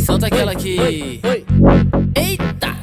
solta aquela aqui. Eita!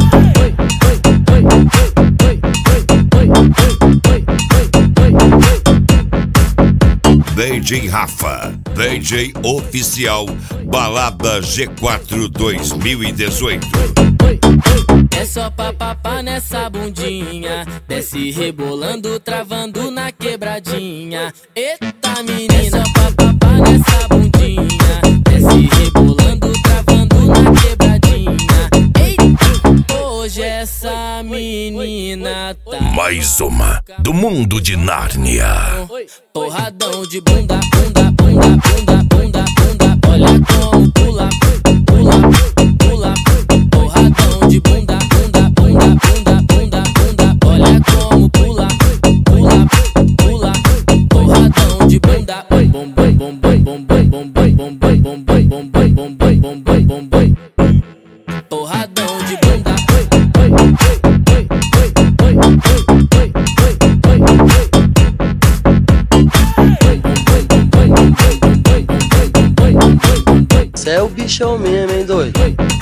DJ Rafa, DJ oficial, Balada G4 2018. É só papapá nessa bundinha, desce rebolando, travando na quebradinha. Eita menina, é só papapá nessa bundinha, desce rebolando, travando na quebradinha. Eita, hoje essa menina tá Mais uma do mundo de Nárnia. porradão de bunda, bunda, bunda, bunda, bunda, bunda. Olha como pula, pula, pula. Porradão de bunda, bunda, bunda, bunda, bunda, bunda. Olha como pula, pula, pula. Porradão de bunda, bom, bom, bom, bom, bom, bom, bom, bom, bom, bom, bom, bom, bom, bom, bom, bom, bom, bom. Porradão de bunda. Cê é o bichão mesmo, hein, doido?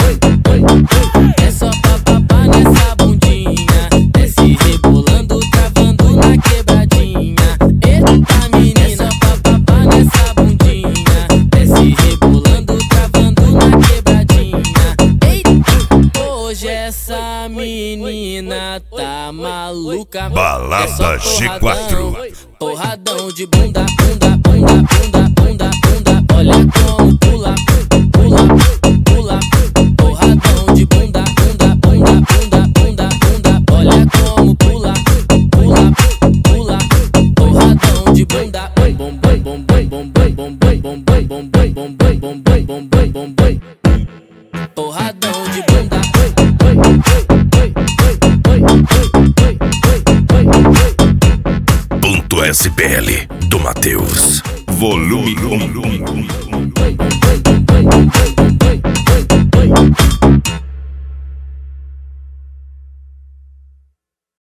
É só papapá nessa bundinha, desce rebolando, travando na quebradinha. Eita menina, é só papapá nessa bundinha, desce rebolando, travando na quebradinha. Eita, hoje essa menina tá maluca. Balada G4. Porradão de bunda, bunda, bunda, bunda, bunda, bunda. Olha como pula, pula, pula. Porradão de bunda, bunda, bunda, bunda, bunda, bunda. Olha como pula, pula, pula. Porradão de bunda, bom, bom, bom, bom, bom, bom, bom, bom, bom, bom, bom, bom, bom, bom, bom, bom, bom, bom. Porradão de bunda. Ponto SPL do Matheus. Volume 1.